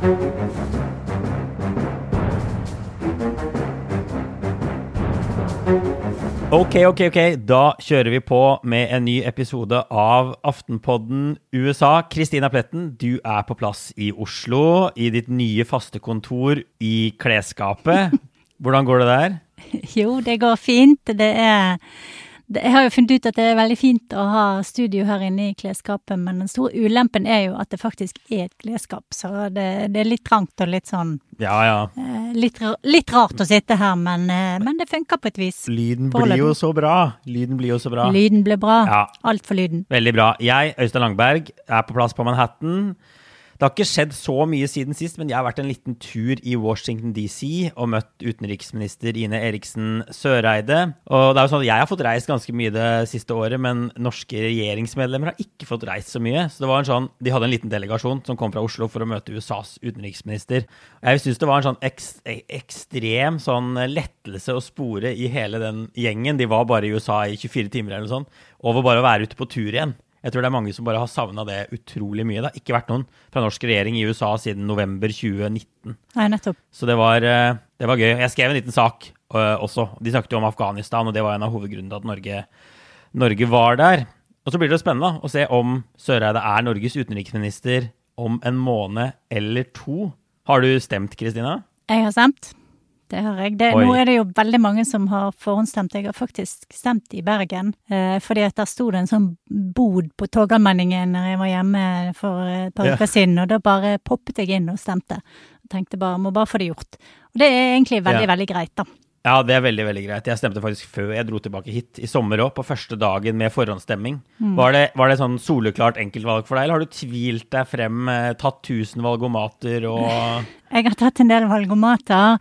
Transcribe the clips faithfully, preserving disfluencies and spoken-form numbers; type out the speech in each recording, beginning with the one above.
Ok, ok, ok. Da kjører vi på med en ny episode av Aftenpodden U S A. Kristina Pletten, du er på plass i Oslo, i ditt nye faste kontor i klesskapet. Hvordan går det der? Jo, det går fint. Det er, det, jeg har jo funnet ut at det er veldig fint å ha studio her inne i klesskapet, men den store ulempen er jo at det faktisk er et klesskap, så det, det er litt trangt og litt sånn... Ja, ja. Eh, litt, litt rart å sitte her, men, eh, men det funker på et vis. Lyden blir jo så bra. Lyden blir jo så bra. Lyden blir bra. Ja. Alt for lyden. Veldig bra. Jeg, Øystein Langberg, er på plass på Manhattan. Det har ikke skjedd så mye siden sist, men jeg har vært en liten tur i Washington D C og møtt utenriksminister Ine Eriksen Søreide. Og det er jo sånn at jeg har fått reist ganske mye det siste året, men norske regjeringsmedlemmer har ikke fått reist så mye. Så det var en sånn, de hadde en liten delegasjon som kom fra Oslo for å møte U S A's utenriksminister. Jeg synes det var en sånn ek- ekstrem sånn lettelse å spore i hele den gjengen. De var bare i U S A i tjuefire timer eller noe sånt, over bare å være ute på tur igjen. Jeg tror det er mange som bare har savnet det utrolig mye. Det har ikke vært noen fra norsk regjering i U S A siden november tjue nitten. Nei, nettopp. Så det var, det var gøy. Jeg skrev en liten sak uh, også. De snakket jo om Afghanistan, og det var en av hovedgrunnene til at Norge, Norge var der. Og så blir det spennende å se om Søreide er Norges utenriksminister om en måned eller to. Har du stemt, Kristina? Jeg har stemt. Det har jeg. Det, nå er det jo veldig mange som har forhåndsstemt. Jeg har faktisk stemt i Bergen, eh, fordi at der stod det en sånn bod på Torgallmenningen når jeg var hjemme for et par uker siden, og da bare poppet jeg inn og stemte. Jeg tenkte bare, må bare få det gjort. Og det er egentlig veldig, ja. veldig greit da. Ja, det er veldig, veldig greit. Jeg stemte faktisk før jeg dro tilbake hit, i sommer også, på første dagen med forhåndsstemming. Mm. Var det, var det sånn soleklart enkeltvalg for deg, eller har du tvilt deg frem, tatt tusen valgomater og... Jeg har tatt en del valgomater,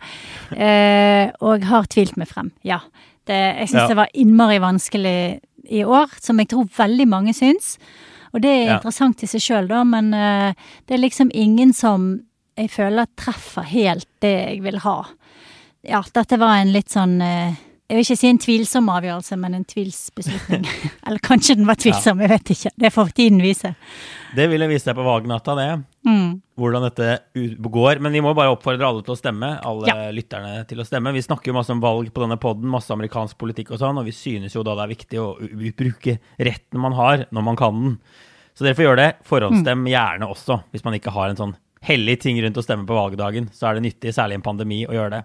eh, og har tvilt meg frem, ja. Det, jeg synes ja. det var innmari vanskelig i år, som jeg tror veldig mange syns. Og det er ja. interessant i seg selv da, men eh, det er liksom ingen som jeg føler treffer helt det jeg vil ha. Ja, dette var en litt sånn, eh, jeg vil ikke si en tvilsom avgjørelse, men en tvilsbeslutning. Eller kanskje den var tvilsom, jeg vet ikke. Det får tiden vise. Det vil jeg vise deg på valgnatta, det. Mm. Hvordan dette går. Men vi må bare oppfordre alle til å stemme, alle ja. lytterne til å stemme. Vi snakker jo masse om valg på denne podden, masse amerikansk politikk og sånn, og vi synes jo da det er viktig å bruke retten man har når man kan den. Så dere får gjøre det. Forhåndsstemme mm. gjerne også, hvis man ikke har en sånn hellig ting rundt å stemme på valgdagen, så er det nyttig, særlig i en pandemi, å gjøre det.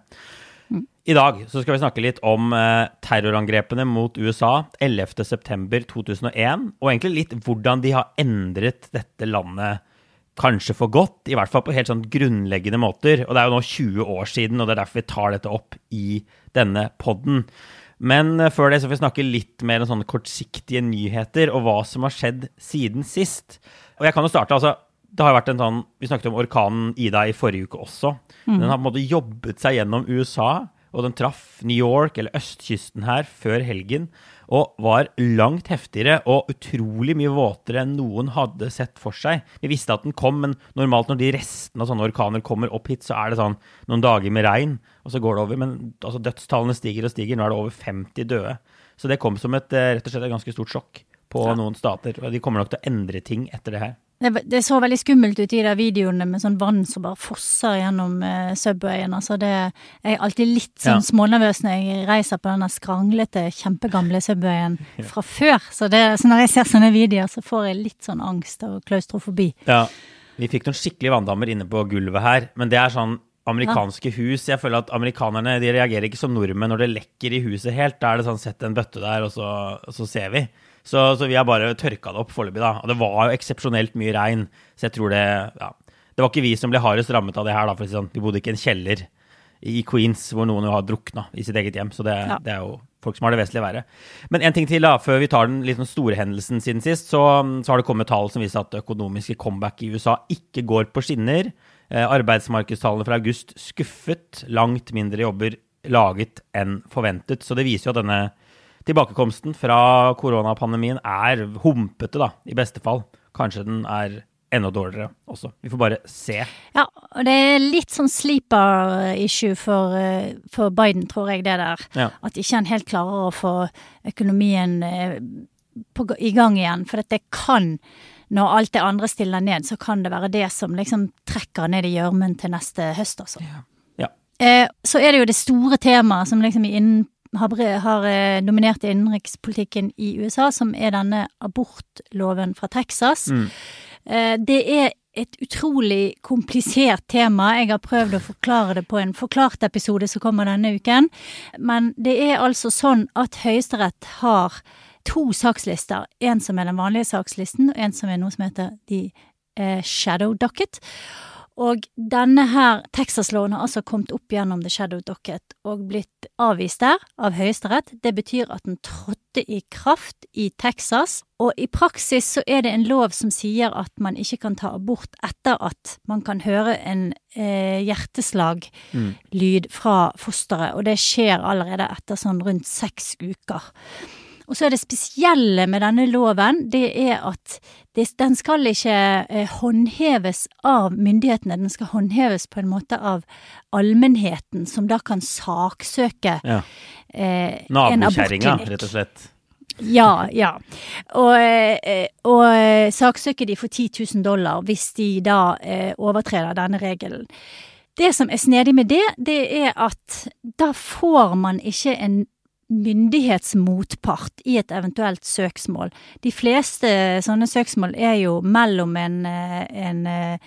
I dag så skal vi snakke litt om eh, terrorangrepene mot U S A ellevte september to tusen og en, og egentlig litt hvordan de har endret dette landet kanskje for godt, i hvert fall på helt sånn grunnleggende måter, og det er jo nå tjue år siden, og det er derfor vi tar dette opp i denne podden. Men eh, før det så får vi snakke litt mer om sånne kortsiktige nyheter, og hva som har skjedd siden sist. Og jeg kan jo starte, altså, det har vært en sånn, vi snakket om orkanen Ida i forrige uke også. Mm. Den har på en måte jobbet seg gjennom U S A, og den traff New York, eller østkysten her, før helgen, og var langt heftigere og utrolig mye våtere enn noen hadde sett for seg. Vi visste at den kom, men normalt når de restene av sånne orkaner kommer opp hit, så er det sånn noen dager med regn, og så går det over. Men altså, dødstallene stiger og stiger, nå er det over femti døde. Så det kom som et, rett og slett, et ganske stort sjokk på ja. noen stater, og de kommer nok til å endre ting etter det her. Det, det så veldig skummelt ut i de videoene med sånn vann som bare fosser gjennom uh, Subwayen. Altså det, jeg er alltid litt sånn ja. smånervøs når jeg reiser på denne skranglete, kjempegamle Subwayen fra før. Så, det, så når jeg ser sånne videoer, så får jeg litt sånn angst og klaustrofobi. Ja, vi fikk noen skikkelige vanndammer inne på gulvet her, men det er sånn amerikanske hus. Jeg føler at amerikanerne, de reagerer ikke som nordmenn når det lekker i huset helt. Da er det sånn, sett en bøtte der, og så, og så ser vi. Så, så vi har bare tørket det opp foreløpig da, og det var jo eksepsjonelt mye regn, så jeg tror det, ja, det var ikke vi som ble hardest rammet av det her da, for å si sånn, vi bodde ikke i en kjeller i Queens, hvor noen har druknet i sitt eget hjem, så det, ja. det er jo folk som har det vesentlige verre. Men en ting til da, før vi tar den litt sånn store hendelsen siden sist, så, så har det kommet tall som viser at økonomiske comeback i U S A ikke går på skinner. Eh, arbeidsmarkedstallene fra august skuffet, langt mindre jobber laget enn forventet, så det viser jo at denne tilbakekomsten fra koronapandemien er humpete da, i beste fall. Kanskje den er enda dårligere også. Vi får bare se. Ja, og det er litt sånn sleeper-issue for, for Biden, tror jeg det der. Ja. At ikke han helt klarer å få økonomien på, i gang igjen, for dette kan når alt det andre stiller ned, så kan det være det som liksom trekker ned i gjørmen til neste høst, altså. Ja. Ja. Eh, så er det jo det store temaet som liksom innen, har, har eh, dominert innenrikspolitikken i U S A, som er denne abortloven fra Texas. Mm. Eh, det er et utrolig komplisert tema. Jeg har prøvd å forklare det på en forklart episode som kommer denne uken. Men det er altså sånn at Høyesterett har to sakslister. En som er den vanlige sakslisten, og en som er noe som heter The eh, Shadow Docket. Og denne her Texas-loven har altså kommet opp gjennom The Shadow Docket og blitt avvist der av Høyesterett. Det betyr at den trådte i kraft i Texas, og i praksis så er det en lov som sier at man ikke kan ta abort etter at man kan høre en eh, hjerteslag-lyd fra fosteret, og det skjer allerede etter sånn rundt seks uker. Og så er det spesielle med denne loven, det er at det, den skal ikke eh, håndheves av myndighetene, den skal håndheves på en måte av allmennheten, som da kan saksøke ja. eh, en abortklinikk. Rett og slett. Ja, ja. Og, eh, og saksøker de for ti tusen dollar hvis de da eh, overtreder denne regelen. Det som er snedig med det, det er at da får man ikke en myndighetsmotpart i et eventuelt søksmål. De fleste sånne søksmål er jo mellom en, en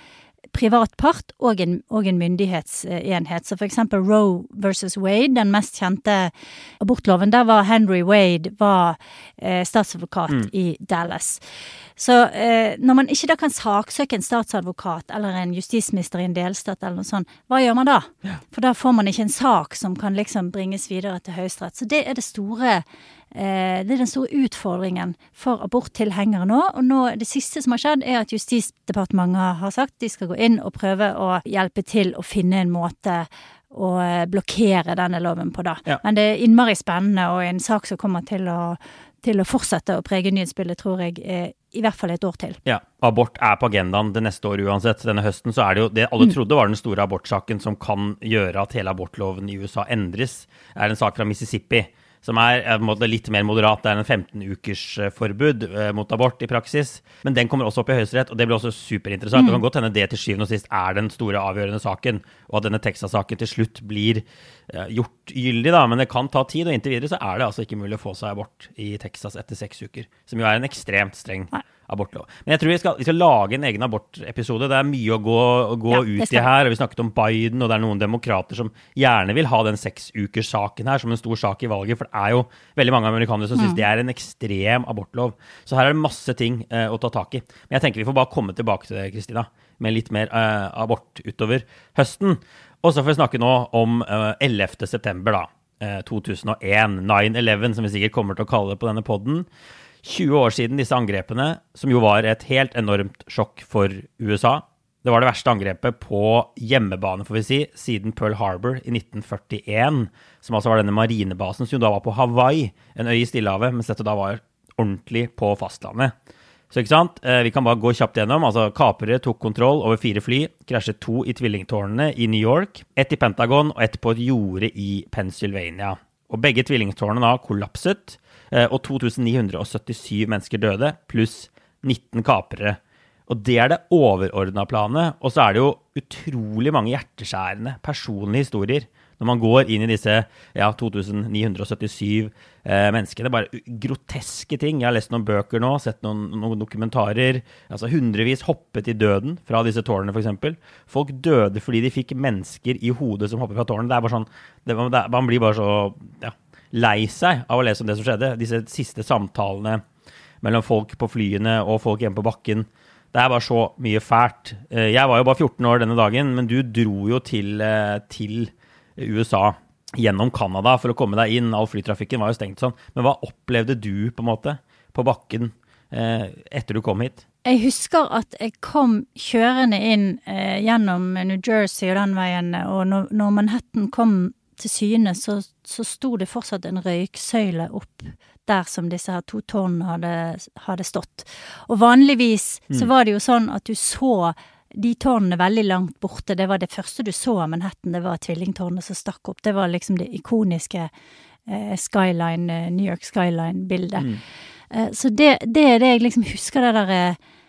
privat part og en, og en myndighetsenhet. Så for eksempel Roe versus Wade, den mest kjente abortloven, der var Henry Wade var eh, statsadvokat mm. i Dallas. Så eh, når man ikke da kan saksøke en statsadvokat eller en justisminister i en delstat eller noe sånt, hva gjør man da? Ja. For da får man ikke en sak som kan liksom bringes videre til Høyesterett. Så det er det store eh, det er den store utfordringen for aborttilhengere nå. Og nå, det siste som har skjedd er at Justisdepartementet har sagt de skal gå inn og prøve å hjelpe til å finne en måte å blokkere denne loven på da. Ja. Men det er innmari spennende og en sak som kommer til å til å fortsette å prege nyhetsbildet, tror jeg, eh, i hvert fall et år til. Ja, abort er på agendaen det neste år uansett. Denne høsten så er det jo det alle trodde var den store abortsaken som kan gjøre at hele abortloven i U S A endres, er en sak fra Mississippi, som er, er litt mer moderat. Det er en femten ukers forbud eh, mot abort i praksis. Men den kommer også opp i Høyesterett, og det blir også superinteressant. Mm. Det kan godt hende det til syvende og sist er den store avgjørende saken, og at denne Texas-saken til slutt blir eh, gjort gyldig, da. Men det kan ta tid, og inntil videre så er det altså ikke mulig å få seg abort i Texas etter seks uker, som jo er en ekstremt streng Nei. abortlov. Men jeg tror vi skal, vi skal lage en egen abortepisode. Det er mye å gå, å gå ja, ut i her, og vi snakket om Biden, og det er noen demokrater som gjerne vil ha den seks ukers saken her som en stor sak i valget, for det er jo veldig mange amerikanere som synes mm. det er en ekstrem abortlov. Så her er det masse ting eh, å ta tak i. Men jeg tenker vi får bare komme tilbake til det, Kristina, med litt mer eh, abort utover høsten. Og så får vi snakke nå om eh, ellevte september da, eh, to tusen og en, nine eleven, som vi sikkert kommer til å kalle det på denne podden. tjue år siden disse angrepene, som jo var et helt enormt sjokk for U S A. Det var det verste angrepet på hjemmebane, får vi si, siden Pearl Harbor i nitten førtien, som altså var denne marinebasen som da var på Hawaii, en øy i Stillehavet, mens dette da var ordentlig på fastlandet. Så ikke sant, vi kan bare gå kjapt gjennom. Altså, kapere tok kontroll over fire fly, krasjet to i tvillingtårnene i New York, ett i Pentagon og ett på et jorde i Pennsylvania. Og begge tvillingtårnene da kollapset, og to tusen ni hundre syttisju mennesker døde, pluss nitten kapere. Og det er det overordnede planet, og så er det jo utrolig mange hjerteskjærende personlige historier når man går inn i disse ja, to tusen ni hundre syttisju eh, menneskene. Bare groteske ting. Jeg har lest noen bøker nå, sett noen, noen dokumentarer. Altså hundrevis hoppet i døden fra disse tårnene, for eksempel. Folk døde fordi de fikk mennesker i hodet som hoppet fra tårnene. Det er bare sånn, det, det, man blir bare så ja, lei seg av å lese om det som skjedde. Disse siste samtalene mellom folk på flyene og folk hjemme på bakken. Det er bare så mye fælt. Jeg var jo bare fjorten år denne dagen, men du dro jo til, til U S A gjennom Canada for å komme deg inn. All flytrafikken var jo stengt sånn. Men hva opplevde du på en måte på bakken eh, etter du kom hit? Jeg husker at jeg kom kjørende inn eh, gjennom New Jersey og den veien, og når, når Manhattan kom til syne, så, så sto det fortsatt en røyksøyle opp der som disse her to tårnene hadde, hadde stått. Og vanligvis mm. så var det jo sånn at du så de tårnene veldig langt borte. Det var det første du så av Manhattan, det var tvillingtårnene som stakk opp. Det var liksom det ikoniske eh, skyline, eh, New York skyline-bildet. Mm. Eh, så det, det er det jeg liksom husker det der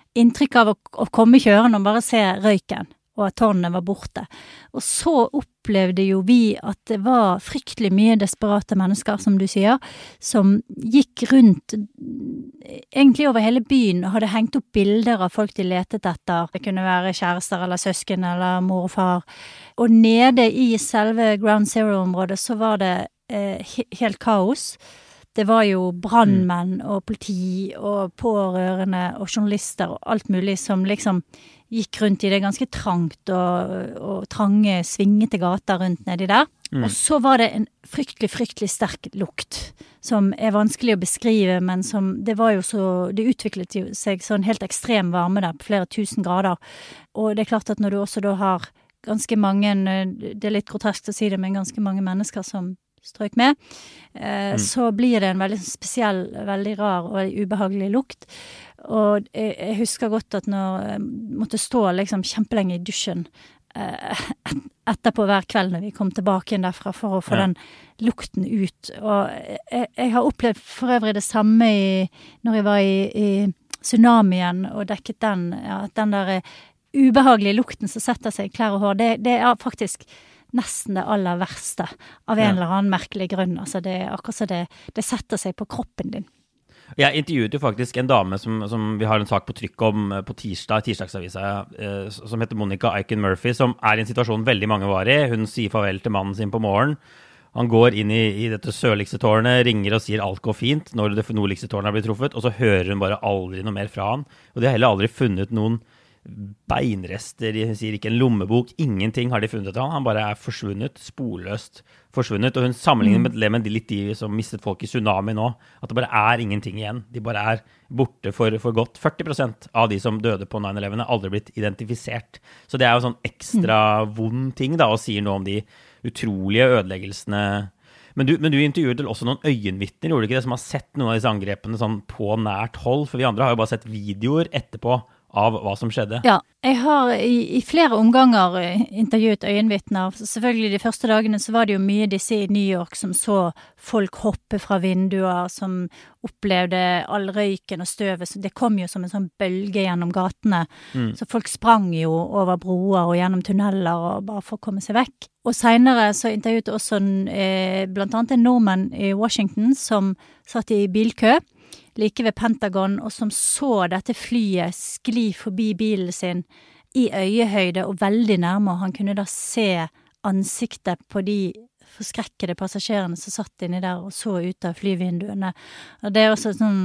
inntrykk av å, å komme kjørende og bare se røyken, og at tårnene var borte. Og så opplevde jo vi at det var fryktelig mye desperate mennesker, som du sier, som gikk rundt egentlig over hele byen og hadde hengt opp bilder av folk de letet etter. Det kunne være kjærester eller søsken eller mor og far. Og nede i selve Ground Zero-området så var det eh, helt kaos. Det var jo brandmenn og politi og pårørende og journalister og alt mulig som liksom gikk rundt i det ganske trangt og, og trange, svingete gater rundt nedi der. Mm. Og så var det en fryktelig, fryktelig sterk lukt, som er vanskelig å beskrive, men som, det var jo så, det utviklet jo seg sånn helt ekstrem varme der, på flere tusen grader. Og det er klart at når du også da har ganske mange, det er litt grotesk å si det, men ganske mange mennesker som strøk med, eh, mm. så blir det en veldig spesiell, veldig rar og ubehagelig lukt. Og jeg, jeg husker godt at når jeg måtte stå liksom kjempelenge i dusjen eh, etterpå hver kveld når vi kom tilbake inn derfra for å få ja. Den lukten ut. Og jeg, jeg har opplevd for øvrig det samme i, når jeg var i, i tsunamien og dekket den, ja, den der ubehagelige lukten som setter seg i klær og hår, det, det er faktisk nesten det aller verste av en ja. Eller annen merkelig grunn. Altså det er akkurat så det, det setter seg på kroppen din. Jeg intervjuet jo faktisk en dame som, som vi har en sak på trykk om på tirsdag, tirsdagsavisa, eh, som heter Monica Aiken Murphy, som er i en situasjon veldig mange var i. Hun sier farvel til mannen sin på morgen. Han går inn i, i dette sørligste tårnet, ringer og sier alt går fint når det nordligste tårnet har blitt truffet, og så hører hun bare aldri noe mer fra han. Og de har heller aldri funnet noen beinrester, de sier ikke en lommebok, ingenting har de funnet til han, han bare er forsvunnet, sporløst forsvunnet, og hun sammenligner med, med de litt de som mistet folk i tsunami nå, at det bare er ingenting igjen, de bare er borte for, for godt. førti prosent av de som døde på nine eleven er aldri blitt identifisert, så det er jo sånn ekstra vond ting da, og sier noe om de utrolige ødeleggelsene. Men du, men du intervjuet vel også noen øyenvittner, gjorde du ikke det, som har sett noen av disse angrepene sånn på nært hold, for vi andre har jo bare sett videoer etterpå av hva som skjedde. Ja, jeg har i, i flere omganger intervjuet øyenvittner. Selvfølgelig de første dagene så var det jo mye disse i New York som så folk hoppe fra vinduer, som opplevde all røyken og støvet. Så det kom jo som en sånn bølge gjennom gatene. Mm. Så folk sprang jo over broer og gjennom tunneler og bare for å komme seg vekk. Og senere så intervjuet også eh, blant annet en nordmann i Washington som satt i bilkø like ved Pentagon, og som så dette flyet skli forbi bilen sin i øyehøyde og veldig nærme, og han kunne da se ansiktet på de forskrekkede passasjerene som satt inni der og så ut av flyvinduene. Og det er også sånn,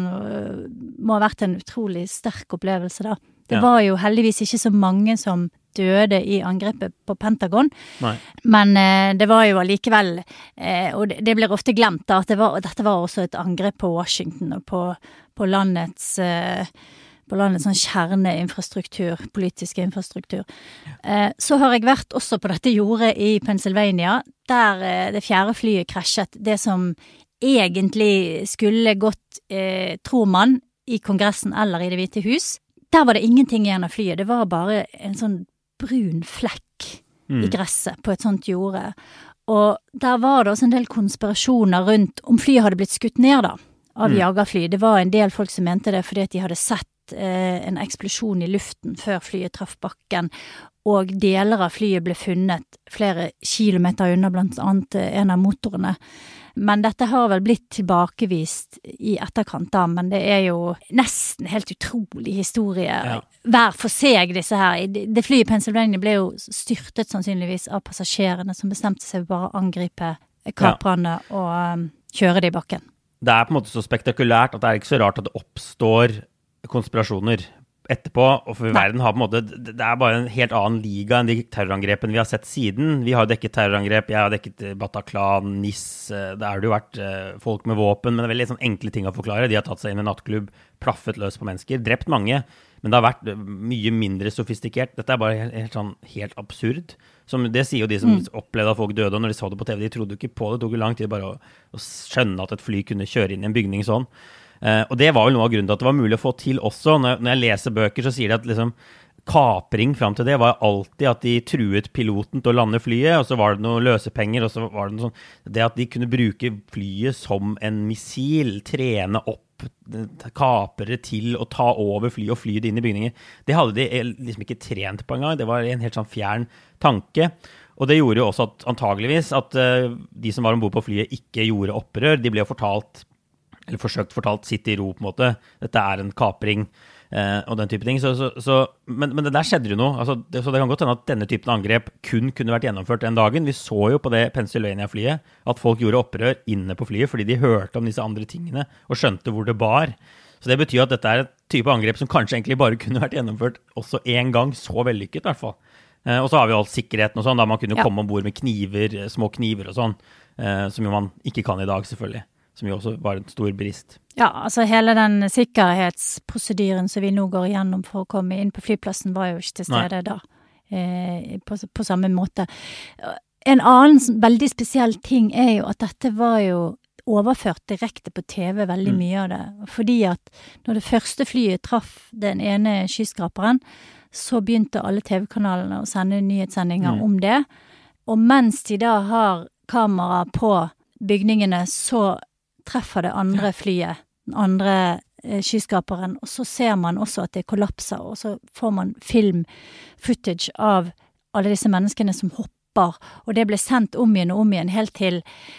må ha vært en utrolig sterk opplevelse da. Det ja. Var jo heldigvis ikke så mange som døde i angrepet på Pentagon, Nei. Men eh, det var jo allikevel, eh, og det, det blir ofte glemt da, at det var, dette var også et angrep på Washington og på, på landets, eh, på landets sånn kjerneinfrastruktur, politiske infrastruktur. Eh, så har jeg vært også på dette jordet i Pennsylvania, der eh, det fjerde flyet krasjet, det som egentlig skulle gått, eh, tror man, i Kongressen eller i Det hvite hus. Der var det ingenting igjen av flyet, det var bare en sånn brun flekk mm. i gresset på et sånt jorde. Og der var det også en del konspirasjoner rundt om flyet hadde blitt skutt ned da, av mm. jagerfly. Det var en del folk som mente det fordi at de hadde sett eh, en eksplosjon i luften før flyet traff bakken, og deler av flyet ble funnet flere kilometer unna, blant annet en av motorene. Men dette har vel blitt tilbakevist i etterkant da, men det er jo nesten helt utrolig historie. Ja. Hver for seg disse her. Det flyet i Pennsylvania ble jo styrtet sannsynligvis av passasjerene som bestemte seg bare å angripe kaprene ja. Og um, kjøre det i bakken. Det er på en måte så spektakulært at det er ikke så rart at det oppstår konspirasjoner etterpå, og for verden har på en måte, det er bare en helt annen liga enn de terrorangrepene vi har sett siden. Vi har dekket terrorangrep, jeg har dekket Bataclan, Nis, det har jo vært folk med våpen, men det er veldig sånn enkle ting å forklare. De har tatt seg inn i en nattklubb, plaffet løs på mennesker, drept mange, men det har vært mye mindre sofistikert. Dette er bare helt, helt, sånn, helt absurd. Som det sier jo de som mm. opplevde at folk døde, og når de så det på T V, de trodde jo ikke på det. Det tok jo lang tid bare å, å skjønne at et fly kunne kjøre inn i en bygning sånn. Uh, og det var jo noe av grunnen til at det var mulig å få til også. Når, når jeg leser bøker, så sier de at liksom, kapring frem til det var alltid at de truet piloten til å lande flyet, og så var det noen løsepenger, og så var det noe sånn, det at de kunne bruke flyet som en missil, trene opp kapere til å ta over fly og fly det inn i bygninger. Det hadde de liksom ikke trent på en gang. Det var en helt sånn fjern tanke. Og det gjorde jo også at antageligvis at uh, de som var ombord på flyet ikke gjorde opprør. De ble jo fortalt, eller forsøkt fortalt, sitt i ro på en måte. Dette er en kapring uh, og den type ting. Så, så, så, men, men det der skjedde jo noe. Altså, det, så det kan godt hende at denne typen angrep kun kunne vært gjennomført den dagen. Vi så jo på det Pennsylvania-flyet at folk gjorde opprør inne på flyet fordi de hørte om disse andre tingene og skjønte hvor det bar. Så det betyr at dette er et type angrep som kanskje egentlig bare kunne vært gjennomført også en gang, så vellykket i hvert fall. Eh, og så har vi jo all sikkerheten og sånn, da man kunne ja. komme ombord med kniver, små kniver og sånn, eh, som jo man ikke kan i dag selvfølgelig, som jo også var en stor brist. Ja, altså hele den sikkerhetsprosedyren som vi nå går igjennom for å komme inn på flyplassen var jo ikke til stede Nei. da, eh, på, på samme måte. En annen veldig spesiell ting er jo at dette var jo overført direkte på T V, veldig mm. mye av det, fordi at når det første flyet traff den ene skyskraperen, så begynte alle T V-kanalene å sende nyhetssendinger mm. om det. Og mens de da har kamera på bygningene, så treffer det andre flyet, den andre eh, skyskraperen, og så ser man også at det kollapser, og så får man film-footage av alle disse menneskene som hopper, og det ble sendt om igjen og om igjen, helt til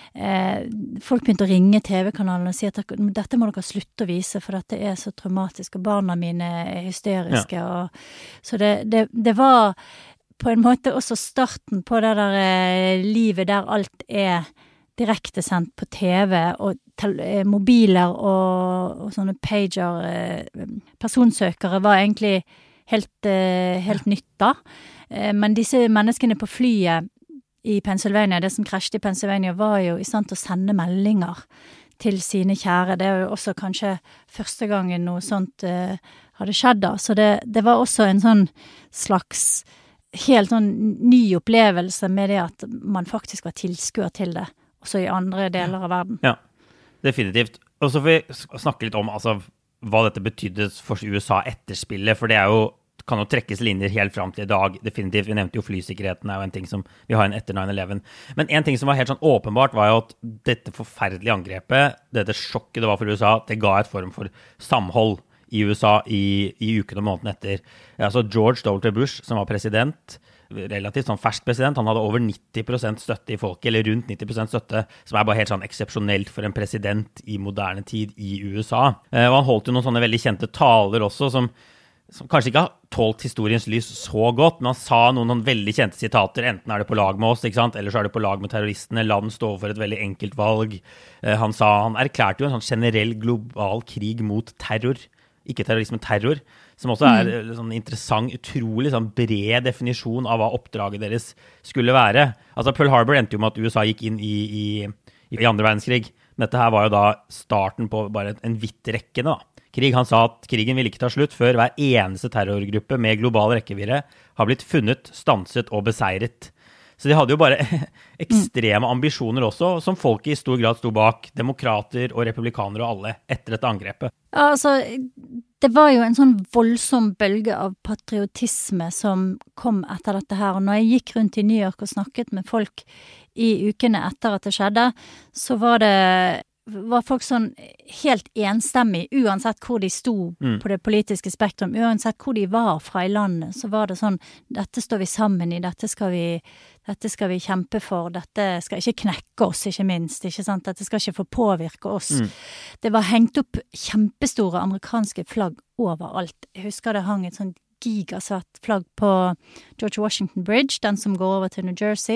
eh, folk begynte å ringe T V-kanalen og si at dette må dere slutte å vise, for dette er så traumatisk, og barna mine er hysteriske. Ja. Og, så det, det, det var på en måte også starten på det der eh, livet der alt er direkte sendt på T V, og tel, eh, mobiler og, og sånne pager, eh, personsøkere var egentlig helt, eh, helt nytt da. Men disse menneskene på flyet i Pennsylvania, det som krasjet i Pennsylvania, var jo i stand til å sende meldinger til sine kjære. Det er jo også kanskje første gangen noe sånt uh, hadde skjedd da. Så det, det var også en sånn slags helt sånn ny opplevelse med det at man faktisk var tilskuer til det, også i andre deler av verden. Ja, definitivt. Og så får vi snakke litt om altså, hva dette betydde for U S A etterspillet, for det er jo kan jo trekkes linjer helt frem til i dag, definitivt. Vi nevnte jo flysikkerheten er jo en ting som vi har en etter nine eleven. Men en ting som var helt sånn åpenbart var jo at dette forferdelige angrepet, dette sjokket det var for U S A, det ga et form for samhold i U S A i, i ukene og måneden etter. Altså George W. Bush, som var president, relativt sånn fersk president, han hadde over nitti prosent støtte i folket, eller rundt nitti prosent støtte, som er bare helt sånn eksepsjonelt for en president i moderne tid i U S A. Og han holdt jo noen sånne veldig kjente taler også, som som kanskje ikke har tålt historiens lys så godt, men han sa noen, noen veldig kjente sitater, enten er det på lag med oss, ikke sant? Eller så er det på lag med terroristene, land står for et veldig enkelt valg. Eh, han sa, han erklærte jo en sånn generell global krig mot terror, ikke terrorisme, terror, som også er en sånn interessant, utrolig sånn bred definisjon av hva oppdraget deres skulle være. Altså Pearl Harbor endte jo med at U S A gikk inn i, i, i andre verdenskrig. Dette her var jo da starten på bare en vidt rekke da. Krig, han sa at krigen vil ikke ta slutt før hver eneste terrorgruppe med global rekkevidde har blitt funnet, stanset og beseiret. Så de hadde jo bare ekstreme ambisjoner også, som folk i stor grad sto bak, demokrater og republikanere og alle, etter dette angrepet. Ja, altså, det var jo en sånn voldsom bølge av patriotisme som kom etter dette her, og når jeg gikk rundt i New York og snakket med folk i ukene etter at det skjedde, så var det var folk sånn helt enstemmig, uansett hvor de sto mm. på det politiske spektrum, uansett hvor de var fra i landet, så var det sånn, dette står vi sammen i, dette skal vi, dette skal vi kjempe for, dette skal ikke knekke oss, ikke minst, ikke sant? Dette skal ikke få påvirke oss. Mm. Det var hengt opp kjempestore amerikanske flagg overalt. Jeg husker det hang et sånt gigasvart flagg på George Washington Bridge, den som går over til New Jersey.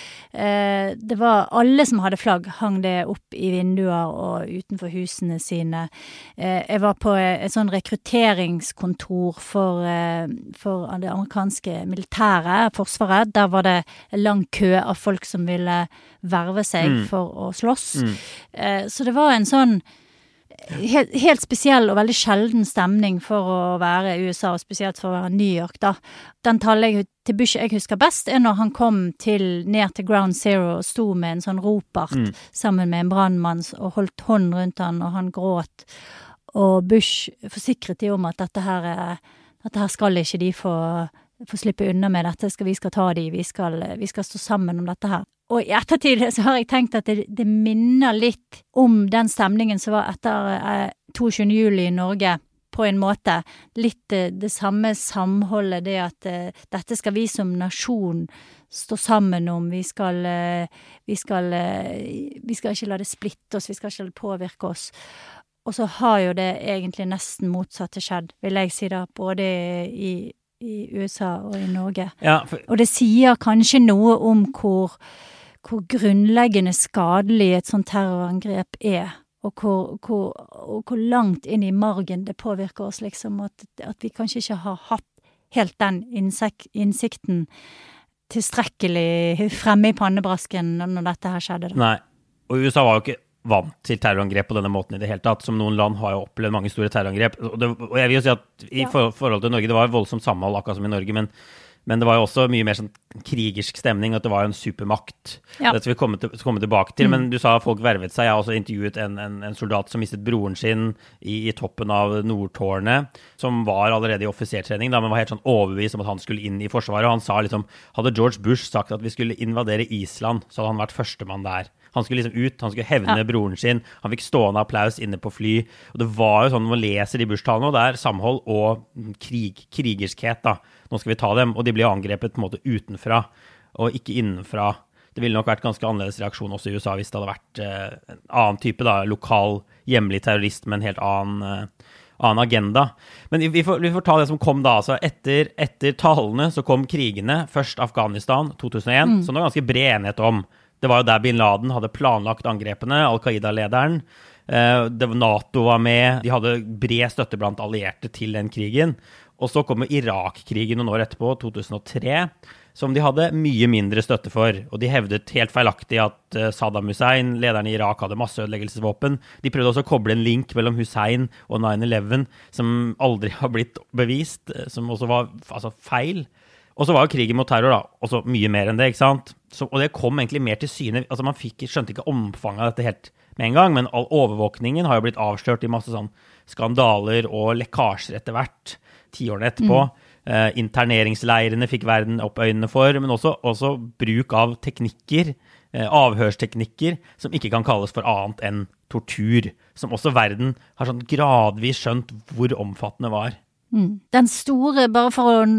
Eh, det var alle som hadde flagg, hang det opp i vinduer og utenfor husene sine. Eh, jeg var på et sånn rekrutteringskontor for, eh, for det amerikanske militæret, forsvaret. Der var det en lang kø av folk som ville verve seg mm. for å slåss. Mm. Eh, så det var en sånn Helt, helt spesiell og veldig sjelden stemning for å være i U S A, og spesielt for å være New York da. Den tallet til Bush jeg husker best er når han kom til, ned til Ground Zero og sto med en sånn ropart mm. sammen med en brandmann og holdt hånd rundt han, og han gråt. Og Bush forsikret de om at dette her, dette her skal ikke de få få slippe unna med dette, skal, vi skal ta de, vi skal, vi skal stå sammen om dette her. Og i ettertid så har jeg tenkt at det, det minner litt om den stemningen som var etter eh, tjueåtte juli i Norge, på en måte. Litt det, det samme samholdet, det at eh, dette skal vi som nasjon stå sammen om, vi skal, eh, vi skal, eh, vi skal ikke la det splitte oss, vi skal ikke la det påvirke oss. Og så har jo det egentlig nesten motsatte skjedd, vil jeg si da, både i, i U S A og i Norge. Ja, for... Og det sier kanskje noe om hvor, hvor grunnleggende skadelig et sånt terrorangrep er, og hvor, hvor, og hvor langt inn i margen det påvirker oss, liksom, at, at vi kanskje ikke har hatt helt den innsik- innsikten tilstrekkelig fremme i pannebrasken når dette her skjedde. Da. Nei, og U S A var jo ikke vant til terrorangrep på denne måten i det hele tatt, som noen land har jo opplevd mange store terrorangrep, og, det, og jeg vil jo si at i for, forhold til Norge, det var voldsomt samhold akkurat som i Norge, men Men det var jo også mye mer sånn krigersk stemning, at det var jo en supermakt. Ja. Det skal vi komme, til, komme tilbake til, mm. men du sa at folk vervet seg. Jeg har også intervjuet en, en, en soldat som mistet broren sin i, i toppen av Nordtårnet, som var allerede i offisertrening, da, men var helt sånn overbevist om at han skulle inn i forsvaret. Og han sa liksom, hadde George Bush sagt at vi skulle invadere Island, så hadde han vært førstemann der. Han skulle liksom ut, han skulle hevne ja. broren sin, han fikk stående applaus inne på fly, og det var jo sånn, når man leser de Bush-talene, og det er samhold og krig, krigerskhet da, nå skal vi ta dem, og de ble angrepet på en måte utenfra, og ikke innenfra. Det ville nok vært ganske annerledes reaksjon også i U S A, hvis det hadde vært eh, en annen type da, lokal, hjemlig terrorist med en helt annen, eh, annen agenda. Men vi får, vi får ta det som kom da, altså etter, etter talene så kom krigene, først Afghanistan, to tusen og en, mm. som det var ganske bred enighet om. Det var jo der Bin Laden hadde planlagt angrepene, Al-Qaida-lederen. Det var NATO var med, de hadde bred støtte blant allierte til den krigen. Og så kom Irak-krigen noen år etterpå, to tusen og tre, som de hadde mye mindre støtte for. Og de hevdet helt feilaktig at Saddam Hussein, lederen i Irak, hadde masseødeleggelsesvåpen. De prøvde også å koble en link mellom Hussein og nine eleven, som aldri har blitt bevist, som også var altså, feil. Og så var jo krigen mot terror da, også mye mer enn det, ikke sant? Så, og det kom egentlig mer til syne, altså man fikk, skjønte ikke omfanget av dette helt med en gang, men all overvåkningen har jo blitt avslørt i masse sånn skandaler og lekkasjer etter hvert, tiårene etterpå. Mm. Eh, interneringsleirene fikk verden opp øynene for, men også, også bruk av teknikker, eh, avhørsteknikker, som ikke kan kalles for annet enn tortur, som også verden har sånn gradvis skjønt hvor omfattende var. Mm. Den store, bare for å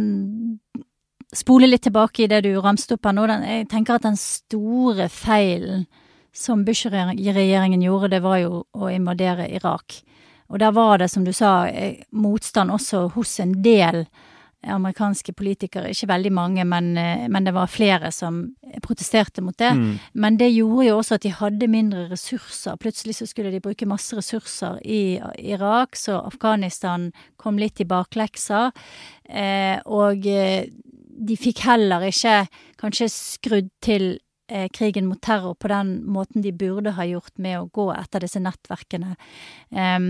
spole litt tilbake i det du ramste opp her nå, den, jeg tenker at den store feilen som Bush-regjeringen gjorde, det var jo å invadere Irak. Og der var det, som du sa, motstand også hos en del amerikanske politikere, ikke veldig mange, men, men det var flere som protesterte mot det. Mm. Men det gjorde jo også at de hadde mindre ressurser. Plutselig så skulle de bruke masse ressurser i Irak, så Afghanistan kom litt i baklekser, eh, og de fikk heller ikke kanskje skrudd til eh, krigen mot terror på den måten de burde ha gjort med å gå etter disse nettverkene. Um,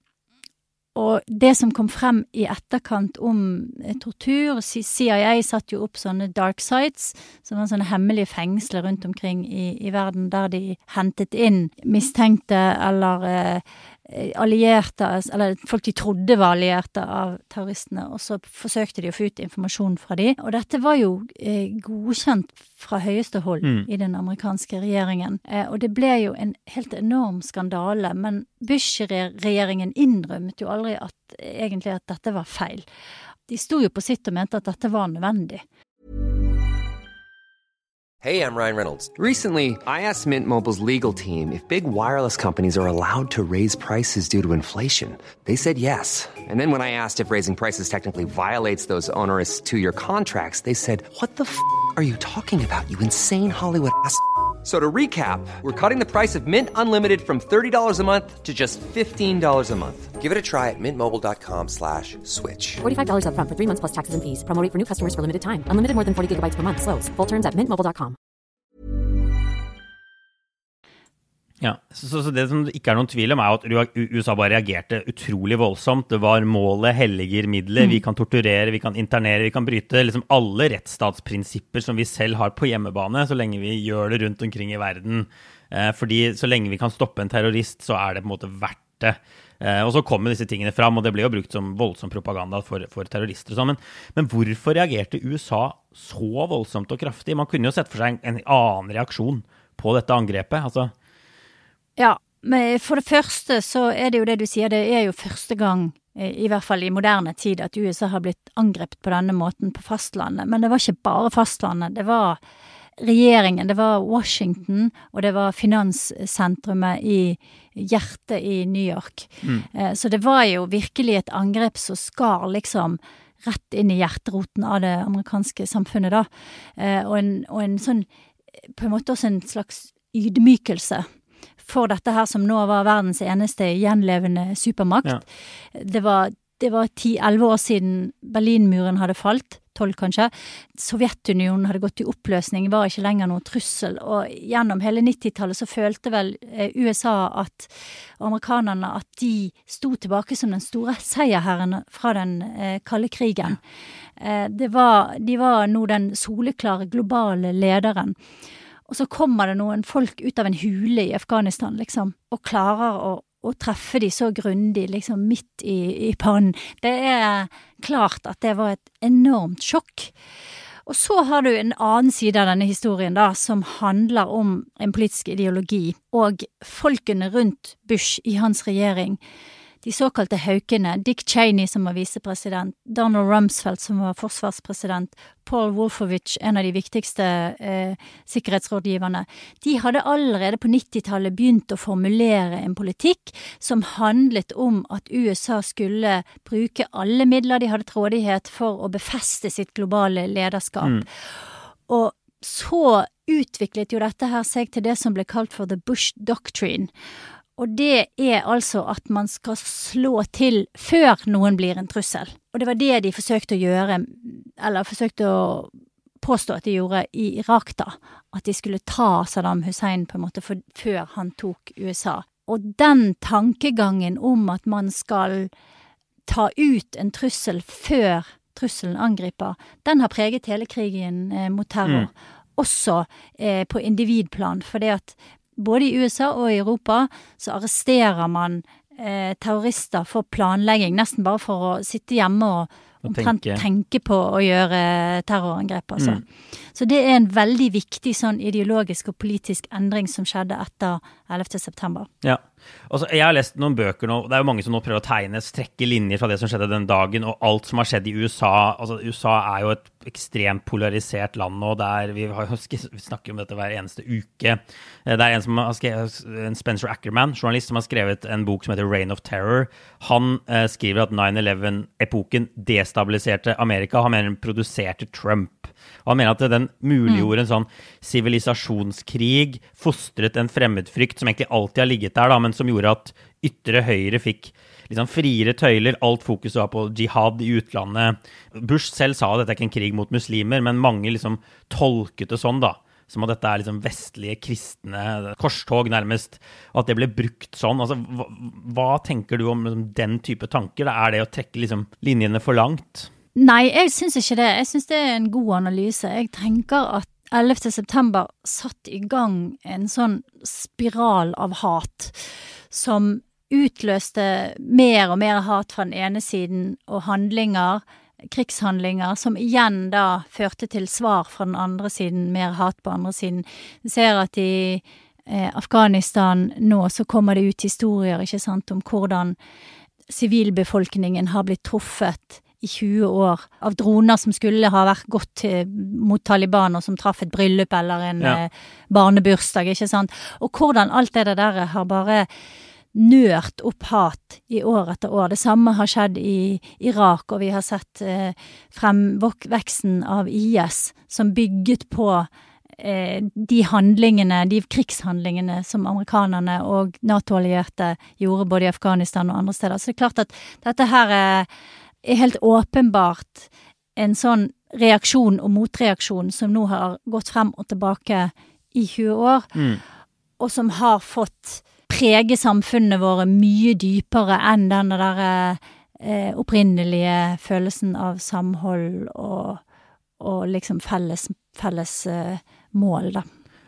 og det som kom frem i etterkant om eh, tortur, C I A satt jo opp sånne dark sites, som var sånne hemmelige fengsler rundt omkring i, i verden, der de hentet inn mistenkte eller eh, allierte, eller folk de trodde var allierte av terroristene, og så forsøkte de å få ut informasjon fra de. Og dette var jo eh, godkjent fra høyeste hold mm. i den amerikanske regjeringen. Eh, og det ble jo en helt enorm skandale, men Bush-regjeringen innrømmet jo aldri at egentlig at dette var feil. De sto jo på sitt og mente at dette var nødvendig. Hey, I'm Ryan Reynolds. Recently, I asked Mint Mobile's legal team if big wireless companies are allowed to raise prices due to inflation. They said yes. And then when I asked if raising prices technically violates those onerous two-year contracts, they said, what the f*** are you talking about, you insane Hollywood ass f- So to recap, we're cutting the price of Mint Unlimited from thirty dollars a month to just fifteen dollars a month. Give it a try at mintmobile.com slash switch. forty-five dollars up front for three months plus taxes and fees. Promo rate for new customers for limited time. Unlimited more than forty gigabytes per month. Slows full terms at mint mobile dot com. Ja, så, så det som ikke er noen tvil om er at U S A bare reagerte utrolig voldsomt. Det var målet, helliger midler, mm. vi kan torturere, vi kan internere, vi kan bryte liksom alle rettsstatsprinsipper som vi selv har på hjemmebane, så lenge vi gjør det rundt omkring i verden. Eh, fordi så lenge vi kan stoppe en terrorist, så er det på en måte verdt det. Eh, og så kommer disse tingene fram, og det ble jo brukt som voldsom propaganda for, for terrorister og sånn. Men, men hvorfor reagerte U S A så voldsomt og kraftig? Man kunne jo sett for seg en, en annen reaksjon på dette angrepet. Altså. Ja, men for det første så er det jo det du sier, det er jo første gang, i hvert fall i moderne tid, at U S A har blitt angrepet på denne måten på fastlandet. Men det var ikke bare fastlandet, det var regjeringen, det var Washington, og det var finanssentrumet i hjertet i New York. Mm. Så det var jo virkelig et angrep som skar liksom rett inn i hjerteroten av det amerikanske samfunnet da. Og en, og en sånn, på en måte også en slags ydmykelse for dette her som nå var verdens eneste gjenlevende supermakt. Ja. Det var Det var ti til elleve år siden Berlinmuren hadde falt, tolv kanskje. Sovjetunionen hadde gått i oppløsning, var ikke lenger noen trussel. Og gjennom hele nittitallet så følte vel U S A at amerikanerne at de sto tilbake som den store seierherren fra den eh, kalde krigen. Eh, det var, de var nå den soleklare globale lederen. Og så kommer det noen folk ut av en hule i Afghanistan, liksom, og klarer å og treffe de så grundig, liksom midt i, i pannen. Det er klart at det var et enormt sjokk. Og så har du en annen side av denne historien da, som handler om en politisk ideologi, og folkene rundt Bush i hans regjering. De såkalte haukene, Dick Cheney som var visepresident, Donald Rumsfeld som var forsvarspresident, Paul Wolfowitz, en av de viktigste eh, sikkerhetsrådgiverne, de hadde allerede på nittitallet begynt å formulere en politikk som handlet om at U S A skulle bruke alle midler de hadde til rådighet for å befeste sitt globale lederskap. Mm. Og så utviklet jo dette her seg til det som ble kalt for The Bush Doctrine. Og det er altså at man skal slå til før noen blir en trussel. Og det var det de forsøkte å gjøre, eller forsøkte å påstå at de gjorde i Irak da. At de skulle ta Saddam Hussein på en måte for, før han tok U S A. Og den tankegangen om at man skal ta ut en trussel før trusselen angriper, den har preget hele krigen eh, mot terror. Mm. Også eh, på individplan, for det at både i U S A og i Europa så arresterer man eh, terrorister for planlegging, nesten bare for å sitte hjemme og, og tenke. tenke på å gjøre terrorangrep. Altså. Mm. Så det er en veldig viktig sånn ideologisk og politisk endring som skjedde etter ellevte september. Ja, altså, jeg har lest noen bøker nå, det er jo mange som nå prøver å tegne, strekke linjer fra det som skjedde den dagen, og alt som har skjedd i U S A. Altså, U S A er jo et ekstremt polarisert land nå, der vi, har, vi snakker om dette hver eneste uke. Det er en som har skrevet, en Spencer Ackerman, journalist, som har skrevet en bok som heter Reign of Terror. Han eh, skriver at nine eleven-epoken destabiliserte Amerika, han mener den produserte Trump. Og han mener at den muliggjorde en sånn sivilisasjonskrig, fostret en fremmedfrykt som egentlig alltid har ligget der, da, men som gjorde at ytre høyre fikk liksom friere tøyler, alt fokus var på jihad i utlandet. Bush selv sa at dette er ikke en krig mot muslimer, men mange liksom tolket det sånn da, som at dette er liksom vestlige kristne korstog nærmest, og at det ble brukt sånn. Altså, hva, hva tenker du om liksom, den type tanker? Er det å trekke liksom, linjene for langt? Nei, jeg synes ikke det. Jeg synes det er en god analyse. Jeg tenker at ellevte september satt i gang en sånn spiral av hat, som utløste mer og mer hat fra den ene siden, og handlinger, krigshandlinger, som igjen da førte til svar fra den andre siden, mer hat på andre siden. Vi ser at i eh, Afghanistan nå så kommer det ut historier, ikke sant, om hvordan sivilbefolkningen har blitt truffet i tjue år av droner som skulle ha vært gått til, mot Taliban, og som traff et bryllup eller en ja. eh, barnebursdag, ikke sant? Og hvordan alt det der har bare nørt opp hat i år etter år. Det samme har skjedd i Irak, og vi har sett eh, fremveksten av I S som bygget på eh, de handlingene, de krigshandlingene som amerikanerne og NATO-allierte gjorde både i Afghanistan og andre steder. Så det er klart at dette her er, er helt åpenbart en sånn reaksjon og motreaksjon som nå har gått frem og tilbake i tjue år, mm. og som har fått prege samfunnene våre mye dypere enn den der eh, opprinnelige følelsen av samhold og, og liksom felles, felles eh, mål da.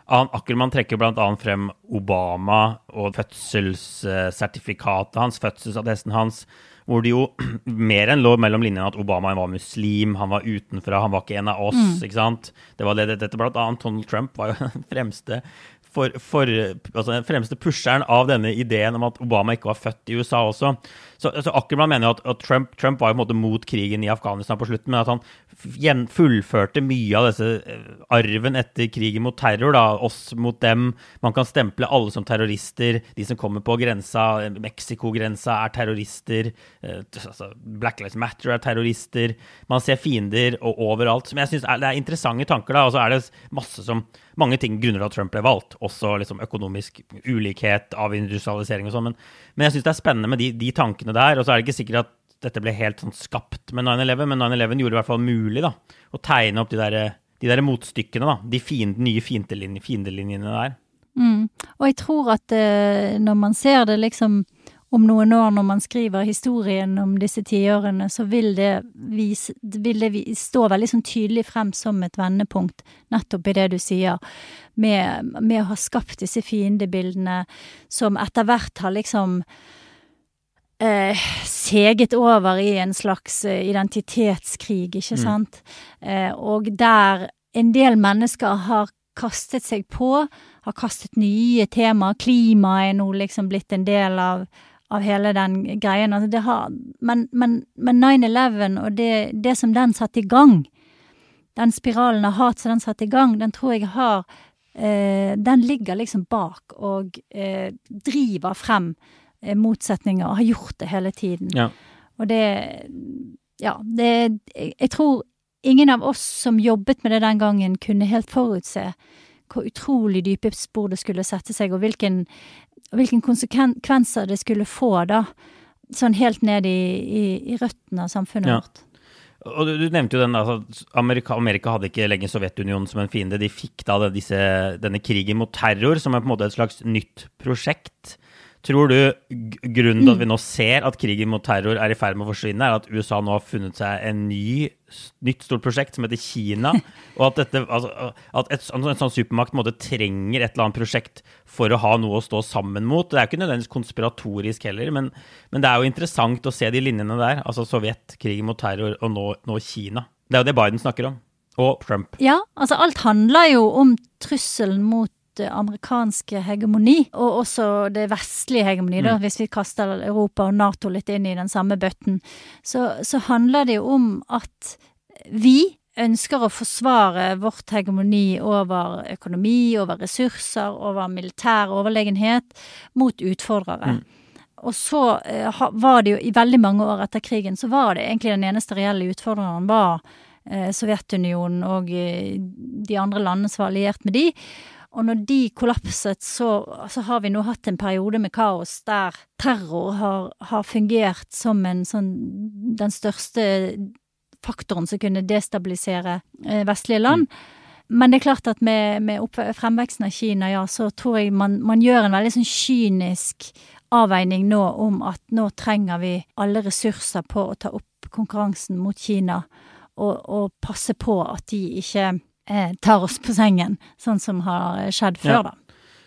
Ackermann trekker blant annet frem Obama og fødselssertifikatet hans, fødselsattesten hans, hvor det jo mer enn lå mellom linjene at Obama var muslim, han var utenfra, han var ikke en av oss, mm. ikke sant? Det var det, dette blant annet Donald Trump var jo den fremste For, for, altså den fremste pusheren av denne ideen om at Obama ikke var født i U S A også. Så, så Ackermann mener jo at, at Trump, Trump var jo på en måte mot krigen i Afghanistan på slutten, men at han fullførte mye av disse arven etter krigen mot terror, da, oss mot dem. Man kan stemple alle som terrorister, de som kommer på grensa, Mexico-grensa er terrorister, altså Black Lives Matter er terrorister, man ser fiender og overalt. Men jeg synes det er interessante tanker da, og så er det masse som, mange ting grunner at Trump ble valgt, også liksom økonomisk ulikhet av industrialisering og sånn, men, men jeg synes det er spennende med de, de tankene der, og så er det ikke sikkert at dette ble helt sånn skapt med nine eleven, men nine eleven gjorde det i hvert fall mulig da, å tegne opp de der, de der motstykkene da, de fiend, nye fiendelinjene, fiendelinjene der. Mm. Og jeg tror at eh, når man ser det liksom om noen år, når man skriver historien om disse tiårene, så vil det, vise, vil det stå veldig sånn tydelig frem som et vendepunkt, nettopp i det du sier, med, med å ha skapt disse fiendebildene, som etter hvert har liksom eh, seget over i en slags identitetskrig, ikke sant? Mm. Eh, og der en del mennesker har kastet seg på, har kastet nye temaer, klima er nå liksom blitt en del av av hele den greien. Altså det har, men, men, men nine eleven og det, det som den satt i gang, den spiralen av hat som den satt i gang, den tror jeg har, eh, den ligger liksom bak og eh, driver frem eh, motsetninger og har gjort det hele tiden. Ja. Og det, ja, det, jeg tror ingen av oss som jobbet med det den gangen kunne helt forutse hvor utrolig dype spor det skulle sette seg, og hvilken hvilken konsekvenser det skulle få da, sånn helt ned i, i, i røttene av samfunnet ja. vårt. Og du, du nevnte jo den, altså, Amerika, Amerika hadde ikke lenger Sovjetunionen som en fiende, de fikk da det, disse, denne krigen mot terror som er på en måte et slags nytt prosjekt. Tror du grunnen til at vi nå ser at krigen mot terror er i ferd med å forsvinne, er at U S A nå har funnet seg en ny, nytt stort prosjekt som heter Kina, og at, dette, altså, at et, en sånn supermakt på en måte trenger et eller annet prosjekt for å ha noe å stå sammen mot. Det er jo ikke nødvendigvis konspiratorisk heller, men, men det er jo interessant å se de linjene der, altså Sovjet, krigen mot terror, og nå, nå Kina. Det er jo det Biden snakker om, og Trump. Ja, altså alt handler jo om trusselen mot amerikanske hegemoni, og også det vestlige hegemoni, da, mm. hvis vi kaster Europa og NATO litt inn i den samme bøtten, så, så handler det jo om at vi ønsker å forsvare vårt hegemoni over økonomi, over ressurser, over militær overlegenhet mot utfordrere. Mm. Og så eh, var det jo i veldig mange år etter krigen, så var det egentlig den eneste reelle utfordreren var eh, Sovjetunionen og eh, de andre landene som var alliert med de. Og når de kollapset, så, så har vi nå hatt en periode med kaos der terror har, har fungert som en sånn, den største faktoren som kunne destabilisere eh, vestlige land. Mm. Men det er klart at med, med opp, fremveksten av Kina, ja, så tror jeg man, man gjør en veldig sånn kynisk avveining nå om at nå trenger vi alle ressurser på å ta opp konkurransen mot Kina og, og passe på at de ikke tar oss på sengen, sånn som har skjedd før da. Ja.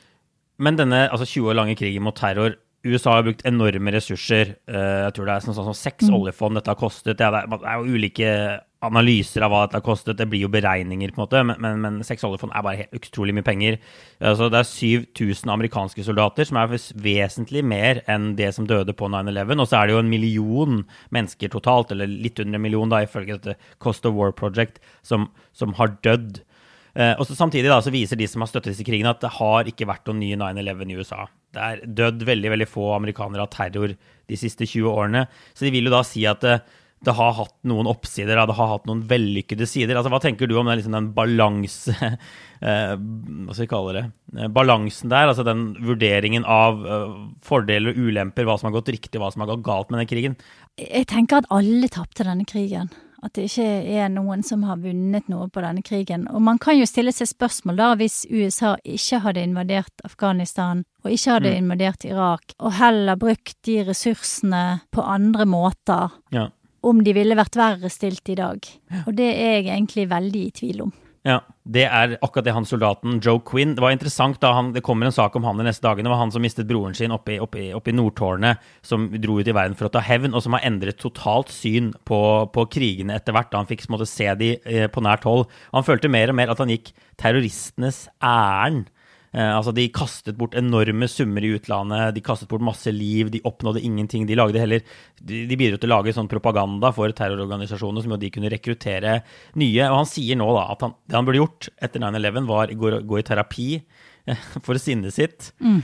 Men denne altså tjue år lange krigen mot terror, U S A har brukt enorme ressurser, uh, jeg tror det er sånn, sånn, sånn seks mm. oljefond dette har kostet, det er, det er jo ulike analyser av hva dette har kostet, det blir jo beregninger på en måte, men, men, men seks oljefond er bare helt utrolig mye penger. Altså, det er syv tusen amerikanske soldater, som er vesentlig mer enn det som døde på nine eleven, og så er det jo en million mennesker totalt, eller litt under en million da, ifølge dette Cost of War Project, som, som har dødd. Uh, og så samtidig da, så viser de som har støttet disse krigene at det har ikke vært noen nye nine eleven i U S A. Det er dødd veldig, veldig få amerikanere av terror de siste tjue årene, så de vil jo da si at det, det har hatt noen oppsider, det har hatt noen vellykkede sider. Altså, hva tenker du om den, liksom, den balanse, eh, hva skal vi kalle det, eh, balansen der, altså den vurderingen av eh, fordeler og ulemper, hva som har gått riktig, hva som har gått galt med den krigen? Jeg tenker at alle tappte denne krigen. At det ikke er noen som har vunnet noe på denne krigen. Og man kan jo stille seg spørsmål da, hvis U S A ikke hadde invadert Afghanistan, og ikke hadde mm. invadert Irak, og heller brukt de ressursene på andre måter, ja. om de ville vært verre stilt i dag. Ja. Og det er jeg egentlig veldig i tvil om. Ja, det er akkurat det han soldaten Joe Quinn. Det var interessant da han, det kommer en sak om han de neste dagene. Det var han som mistet broren sin oppe i, oppe i, oppe i Nordtårnet, som dro ut i verden for å ta hevn, og som har endret totalt syn på, på krigene etter hvert, da han fikk måtte, se de eh, på nært hold. Han følte mer og mer at han gikk terroristenes ærend. Eh, altså de kastet bort enorme summer i utlandet, de kastet bort masse liv, de oppnådde ingenting, de lagde heller, de, de bidro til å lage sånn propaganda for terrororganisasjoner som jo de kunne rekruttere nye, og han sier nå da at han, det han burde gjort etter nine eleven var å gå, gå i terapi eh, for sinnet sitt, mm.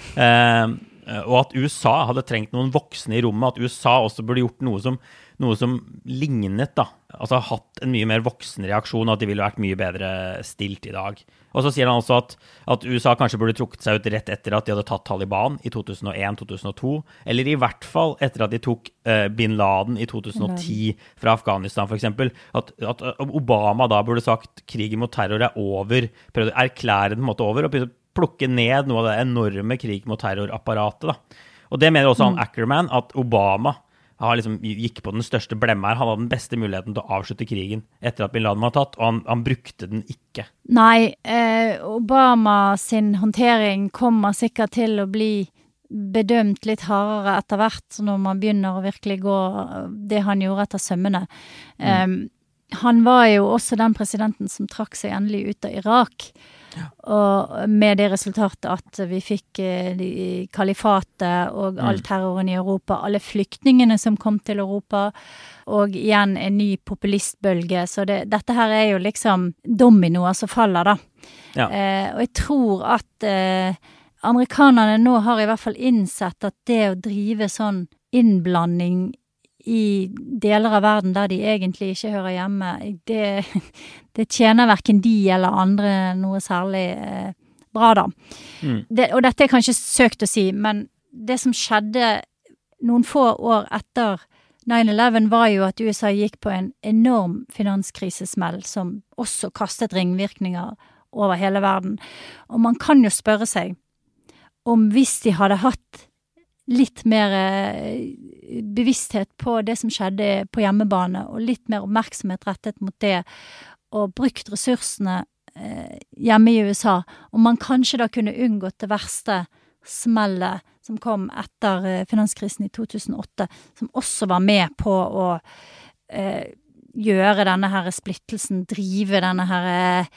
eh, og at U S A hadde trengt noen voksne i rommet, at U S A også burde gjort noe som noe som lignet da, altså hatt en mye mer voksen reaksjon, og at de ville vært mye bedre stilt i dag. Og så sier han også at, at U S A kanskje burde trukket seg ut rett etter at de hadde tatt Taliban i two thousand one two thousand two, eller i hvert fall etter at de tok uh, Bin Laden i twenty ten fra Afghanistan for eksempel, at, at Obama da burde sagt krigen mot terror er over, prøvde å erklære den måte over, og begynte å plukke ned noe av det enorme krig mot terrorapparatet da. Og det mener også han Ackerman, at Obama han liksom gikk på den største blemma her. Han hadde den beste muligheten til å avslutte krigen etter at Bin Laden var tatt, og han, han brukte den ikke. Nei, eh, Obama sin håndtering kommer sikkert til å bli bedømt litt hardere etter hvert, når man begynner å virkelig gå det han gjorde etter sømmene. Mm. Um, han var jo også den presidenten som trakk seg endelig ut av Irak, ja. Og med det resultatet at vi fikk eh, de, kalifatet og all terroren i Europa, alle flyktningene som kom til Europa, og igjen en ny populistbølge. Så det, dette her er jo liksom dominoer som faller da. Ja. Eh, og jeg tror at eh, amerikanerne nå har i hvert fall innsett at det å drive sånn innblanding i deler av verden der de egentlig ikke hører hjemme, det, det tjener hverken de eller andre noe særlig eh, bra da. Mm. Det, og dette er kanskje søkt å si, men det som skjedde noen få år etter nine eleven var jo at U S A gikk på en enorm finanskrisesmell som også kastet ringvirkninger over hele verden. Og man kan jo spørre seg om hvis de hadde hatt litt mer bevissthet på det som skjedde på hjemmebane, og litt mer oppmerksomhet rettet mot det, og brukt ressursene eh, hjemme i U S A, og man kanskje da kunne unngått det verste smellet som kom etter eh, finanskrisen i two thousand eight, som også var med på å eh, gjøre denne her splittelsen, drive denne her eh,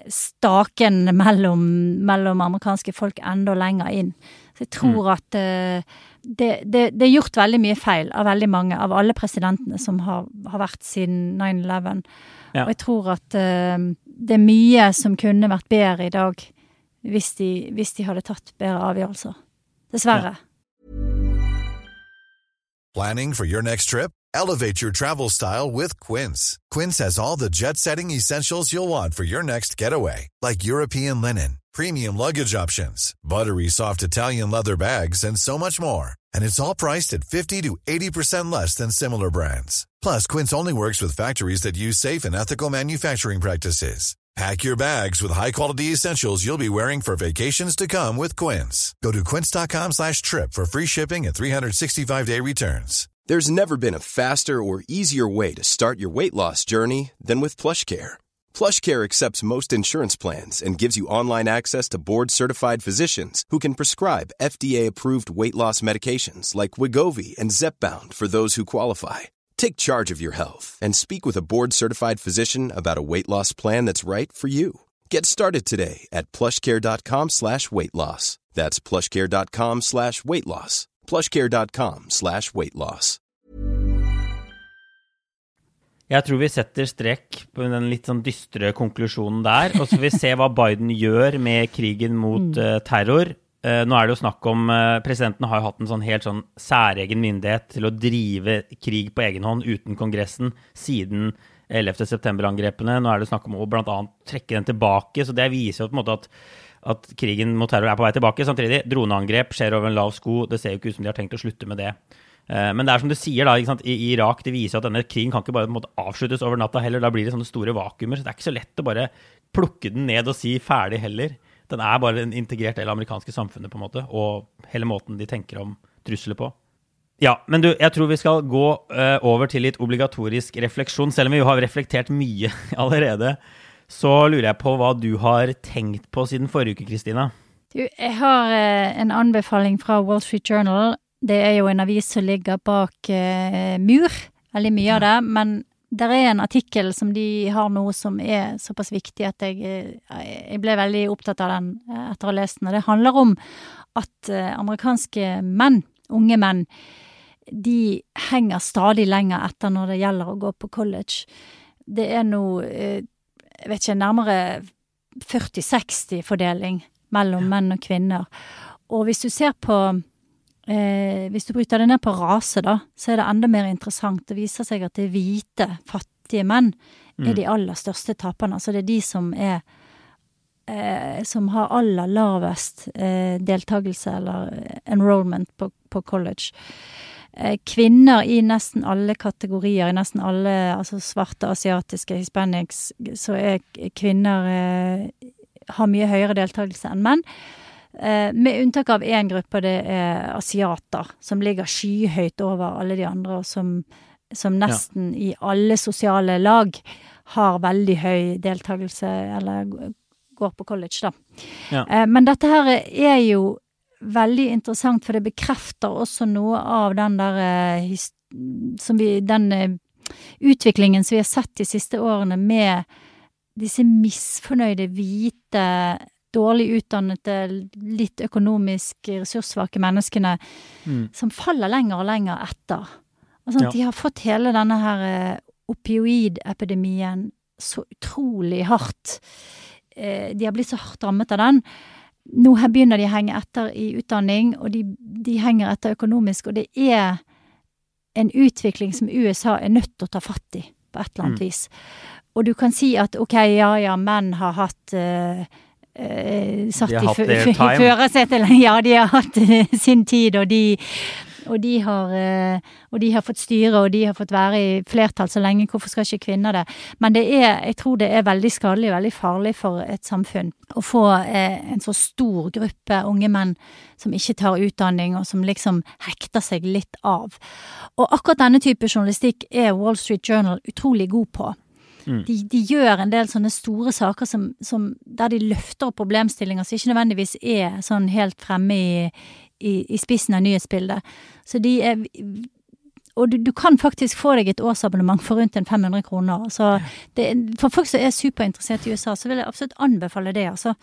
staken mellom, mellom amerikanske folk enda lenger inn. Så jeg tror mm. at uh, det, det, det er gjort veldig mye feil av veldig mange, av alle presidentene som har, har vært siden nine eleven. Ja. Og jeg tror at uh, det er mye som kunne vært bedre i dag hvis de, hvis de hadde tatt bedre avgjørelser. Dessverre. Ja. Planning for your next trip? Elevate your travel style with Quince. Quince has all the jet-setting essentials you'll want for your next getaway, like European linen, premium luggage options, buttery soft Italian leather bags, and so much more. And it's all priced at fifty to eighty percent less than similar brands. Plus, Quince only works with factories that use safe and ethical manufacturing practices. Pack your bags with high-quality essentials you'll be wearing for vacations to come with Quince. Go to quince.com slash trip for free shipping and three sixty-five day returns. There's never been a faster or easier way to start your weight loss journey than with PlushCare. PlushCare accepts most insurance plans and gives you online access to board-certified physicians who can prescribe F D A-approved weight loss medications like Wegovy and Zepbound for those who qualify. Take charge of your health and speak with a board-certified physician about a weight loss plan that's right for you. Get started today at plushcare.com slash weight loss. That's plushcare.com slash weight loss. plushcare.com slash weight loss. Jeg tror vi setter strek på den litt sånn dystre konklusjonen der, og så vil vi se hva Biden gjør med krigen mot uh, terror. Uh, nå er det jo snakk om, uh, presidenten har jo hatt en sånn helt sånn særegen myndighet til å drive krig på egen hånd uten kongressen siden ellevte september-angrepene. Nå er det snakk om å blant annet trekke den tilbake, så det viser jo på en måte at at krigen mot terror er på vei tilbake. Samtidig, droneangrep skjer over en lav sko. Det ser jo ikke ut som de har tenkt å slutte med det. Men det er som du sier da, ikke sant? I Irak, det viser at denne krigen kan ikke bare på en måte avsluttes over natta heller. Da blir det sånne store vakuumer, så det er ikke så lett å bare plukke den ned og si ferdig heller. Den er bare en integrert del av amerikanske samfunnet på en måte, og hele måten de tenker om trusler på. Ja, men du, jeg tror vi skal gå uh, over til litt obligatorisk refleksjon, selv om vi jo har reflektert mye allerede. så lurer jeg på hva du har tenkt på siden forrige uke, Kristina. Du, jeg har eh, en anbefaling fra Wall Street Journal. Det er jo en avis som ligger bak eh, mur, veldig mye av det, men der er en artikkel som de har nå som er såpass viktig at jeg, jeg ble veldig opptatt av den etter å ha lest den. Og det handler om at eh, amerikanske menn, unge menn, de henger stadig lenger etter når det gjelder å gå på college. Det er nå, eh, jeg vet ikke, nærmere førti seksti fordeling mellom menn og kvinner. Og hvis du ser på Eh, hvis du bryter det ned på rase da, så er det enda mer interessant. Det viser seg at det hvite, fattige menn er mm. de aller største taperne. Altså det er de som er eh, som har aller lavest eh, deltagelse eller enrollment på, på college. Eh, kvinner i nesten alle kategorier, i nesten alle, altså svarte, asiatiske, hispanics, så er kvinner eh, har mye høyere deltagelse enn menn. Eh, med unntak av en gruppe, det er asiater, som ligger skyhøyt over alle de andre, og som, som nesten ja. I alle sosiale lag har veldig høy deltagelse, eller går på college da. Ja. Eh, men dette her er jo veldig interessant, for det bekrefter også noe av den der, eh, som vi, den eh, utviklingen som vi har sett de siste årene med disse misfornøyde, hvite, dårlig utdannede, litt økonomisk ressurssvake menneskene mm. som faller lenger og lenger etter. Og sånn, ja. De har fått hele denne her opioidepidemien så utrolig hardt. Eh, de har blitt så hardt rammet av den. Nå begynner de å henge etter i utdanning, og de, de henger etter økonomisk, og det er en utvikling som U S A er nødt til å ta fatt i på et eller annet mm. vis. Og du kan si at, ok, ja, ja, menn har hatt eh, Uh, satt de har hatt i førersetet, ja, de har hatt uh, sin tid, og de, og, de har, uh, og de har fått styre, og de har fått være i flertall så lenge. Hvorfor skal ikke kvinner det? Men det er, jeg tror det er veldig skadelig, veldig farlig for et samfunn å få uh, en så stor gruppe unge menn som ikke tar utdanning, og som liksom hekter seg litt av. Og akkurat denne type journalistikk er Wall Street Journal utrolig god på. De, de gjør en del sånne store saker som, som, der de løfter opp problemstillinger som ikke nødvendigvis er sånn helt fremme i, i, i spissen av nyhetsbildet. Så de er, og du, du kan faktisk få deg et årsabonnement for rundt en fem hundre kroner. Så det, for folk som er superinteressert i U S A, så vil jeg absolutt anbefale det. Altså.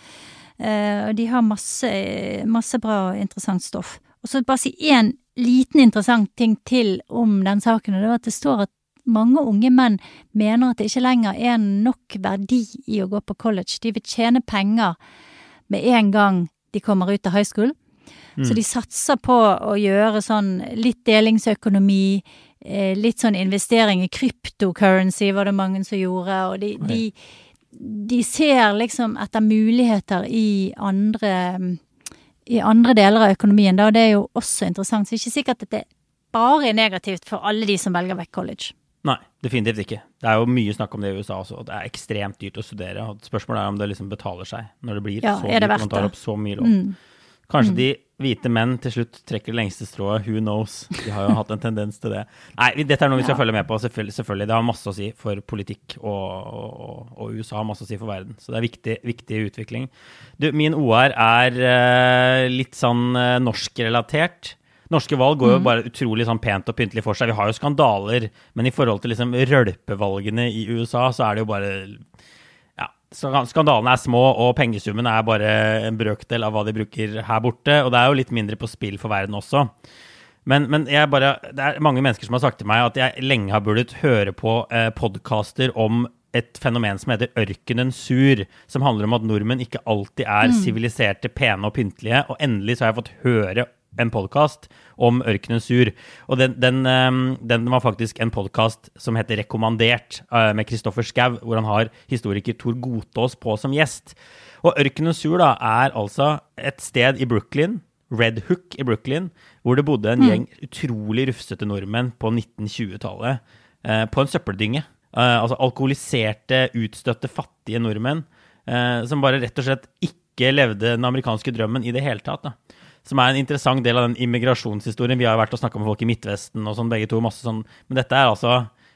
Uh, de har masse, masse bra og interessant stoff. Og så bare si en liten interessant ting til om den saken, og det var at det står at mange unge menn mener at det ikke lenger er nok verdi i å gå på college. De vil tjene penger med en gang de kommer ut av high school. Mm. Så de satser på å gjøre sånn litt delingsøkonomi, eh, litt sånn investering i cryptocurrency var det mange som gjorde, og de, de, de ser liksom etter muligheter i andre, i andre deler av økonomien. Da, og det er jo også interessant. Så det er ikke sikkert at det bare er negativt for alle de som velger vekk college. Nei, definitivt ikke. Det er jo mye snakk om det i U S A også. Det er ekstremt dyrt å studere. Og spørsmålet er om det liksom betaler seg når det blir ja, så dyrt, man tar opp så mye lån. Mm. Kanskje mm. de hvite menn til slutt trekker det lengste strået. Who knows? De har jo hatt en tendens til det. Nei, dette er noe vi skal ja. følge med på, selvfølgelig. selvfølgelig. Det har masse å si for politikk, og, og, og U S A har masse å si for verden. Så det er viktig, viktig utvikling. Du, min O R er uh, litt sånn uh, norskrelatert. Norske valg går jo bare utrolig sånn pent og pyntelig for seg. Vi har jo skandaler, men i forhold til liksom rølpevalgene i U S A, så er det jo bare, ja, skandalene er små, og pengesummen er bare en brøkdel av hva de bruker her borte, og det er jo litt mindre på spill for verden også. Men, men jeg bare, det er mange mennesker som har sagt til meg at jeg lenge har burde høre på eh, podcaster om et fenomen som heter ørkenen sur, som handler om at nordmenn ikke alltid er siviliserte, pene og pyntelige, og endelig så har jeg fått høre en podcast om ørkenen sur. Og den, den, den var faktisk en podcast som heter Rekommandert med Kristoffer Skau, hvor han har historiker Tor Godtås på som gjest. Og ørkenen sur da er altså et sted i Brooklyn, Red Hook i Brooklyn, hvor det bodde en gjeng utrolig rufsete nordmenn på nitten tjue-tallet, på en søppeldynge. Altså alkoholiserte, utstøtte, fattige nordmenn, som bare rett og slett ikke levde den amerikanske drømmen i det hele tatt da. Som er en interessant del av den immigrasjonshistorien. Vi har vært og snakket med folk i Midtvesten og sånn, begge to, masse sånn. Men dette er altså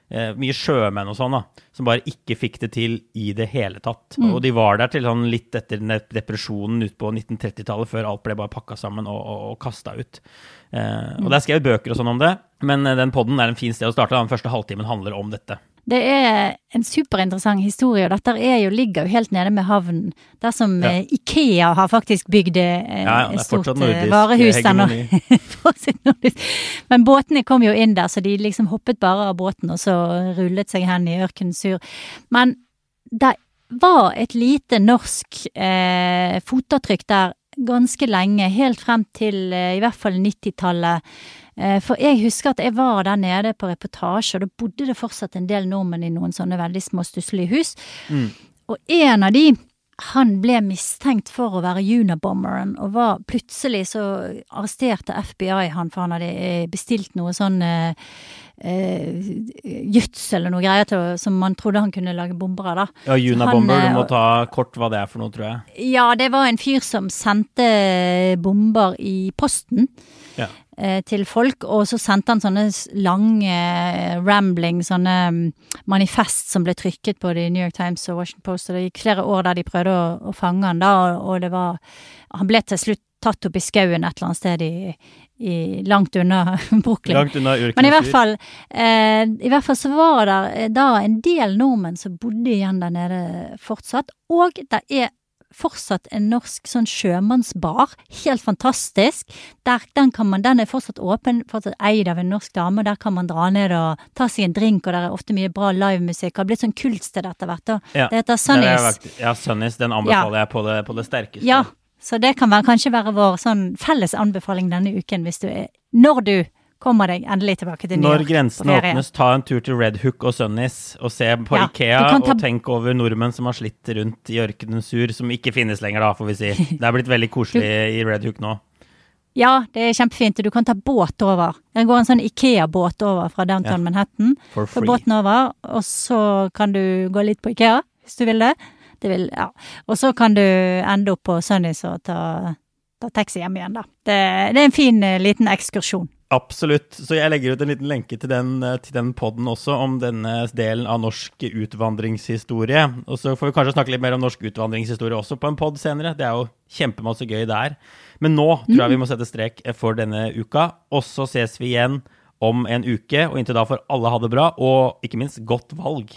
eh, mye sjømenn og sånn da, som bare ikke fikk det til i det hele tatt. Mm. Og de var der til sånn litt etter den depresjonen ut på nitten tretti-tallet, før alt ble bare pakket sammen og, og, og kastet ut. Eh, og det er skrevet bøker og sånn om det, men den podden er en fin sted å starte. Den første halvtimen handler om dette. Det er en superinteressant historie, og dette er jo, ligger jo helt nede med havnen, der som ja. IKEA har faktisk bygd eh, ja, ja, et stort nordisk, varehus der nå. Men båtene kom jo inn der, så de liksom hoppet bare av båten, og så rullet seg hen i ørkensur. Men det var et lite norsk eh, fotavtrykk der ganske lenge, helt frem til eh, i hvert fall nittitallet. For jeg husker at jeg var der nede på reportasje, og da bodde det fortsatt en del nordmenn i noen sånne veldig små stusselige hus. Mm. Og en av de, han ble mistenkt for å være Unabomberen, og var plutselig så arresterte F B I han, for han hadde bestilt noe sånn eh, gyts eller noe greier til, som man trodde han kunne lage bomber av da. Ja, Unabomber, han, du må ta kort hva det er for noe, tror jeg. Ja, det var en fyr som sendte bomber i posten. Ja. Til folk, og så sendte han sånne lange rambling, sånne manifest som ble trykket på The New York Times og Washington Post, og det gikk flere år der de prøvde å, å fange han da, og det var, han ble til slutt tatt opp i skauen et eller annet sted i, i langt unna Brooklyn. Langt unna Ørkensur. Men i hvert fall, eh, i hvert fall så var det da en del nordmenn som bodde igjen der nede fortsatt, og det er fortsatt en norsk sånn sjømannsbar, helt fantastisk. Der, den, kan man, den er fortsatt åpen, fortsatt eid av en norsk dame, og der kan man dra ned og ta seg en drink, og der er ofte mye bra livemusikk. Det har blitt sånn kultsted etter hvert. Ja, det heter Sunnies. Ja, Sunnies, den anbefaler ja. jeg på det, på det sterkeste. Ja, så det kan være, kanskje være vår sånn felles anbefaling denne uken, hvis du er, når du kommer deg endelig tilbake til New York. Når grensen åpnes, ta en tur til Red Hook og Sunnies, og se på ja, IKEA, ta... og tenk over nordmenn som har slitt rundt i ørkensur, som ikke finnes lenger da, får vi si. Det er blitt veldig koselig i Red Hook nå. Ja, det er kjempefint, du kan ta båt over. Det går en sånn IKEA-båt over fra downtown ja. Manhattan. For free. Ta båten over, og så kan du gå litt på IKEA, hvis du vil det. Det vil, ja. Og så kan du ende opp på Sunnies og ta, ta taxi hjem igjen da. Det, det er en fin liten ekskursjon. Absolutt, så jeg legger ut en liten lenke til den, til den podden også, om denne delen av norsk utvandringshistorie. Og så får vi kanskje snakke litt mer om norsk utvandringshistorie også på en podd senere. Det er jo kjempemasse gøy der. Men nå tror jeg vi må sette strek for denne uka, og så ses vi igjen om en uke, og inntil da får alle ha det bra, og ikke minst godt valg.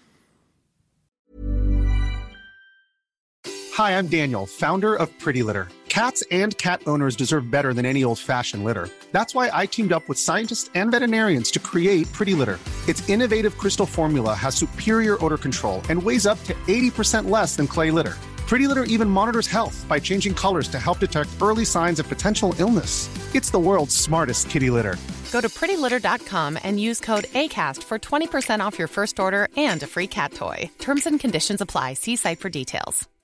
Hi, I'm Daniel, founder of Pretty Litter. Cats and cat owners deserve better than any old-fashioned litter. That's why I teamed up with scientists and veterinarians to create Pretty Litter. Its innovative crystal formula has superior odor control and weighs up to eighty percent less than clay litter. Pretty Litter even monitors health by changing colors to help detect early signs of potential illness. It's the world's smartest kitty litter. Go to pretty litter dot com and use code ACAST for twenty percent off your first order and a free cat toy. Terms and conditions apply. See site for details.